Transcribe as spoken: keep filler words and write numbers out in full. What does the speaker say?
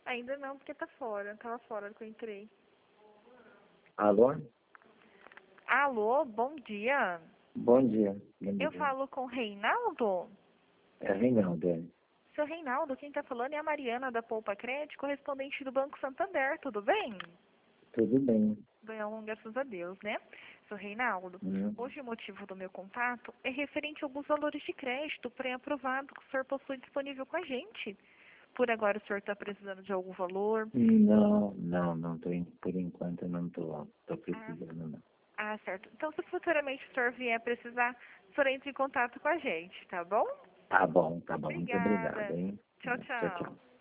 Ainda não, porque tá fora. Tava fora que eu entrei. Alô? Alô, bom dia. Bom dia. Bom Eu dia. falo com o Reinaldo? É Reinaldo. é. Seu Reinaldo, quem tá falando é a Mariana da Poupa Crédito, correspondente do Banco Santander, tudo bem? Tudo bem. Bem, graças a Deus, né? Seu Reinaldo, Hum. hoje o motivo do meu contato é referente a alguns valores de crédito pré-aprovado que o senhor possui disponível com a gente. Por agora o senhor está precisando de algum valor? Não, não, não tô, em- por enquanto eu não tô, tô Ah, precisando não. ah, certo. Então, se futuramente o senhor vier precisar, o senhor entre em contato com a gente, tá bom? Tá bom, tá bom. Muito obrigado, Obrigada. hein? Tchau, Tchau, tchau. tchau.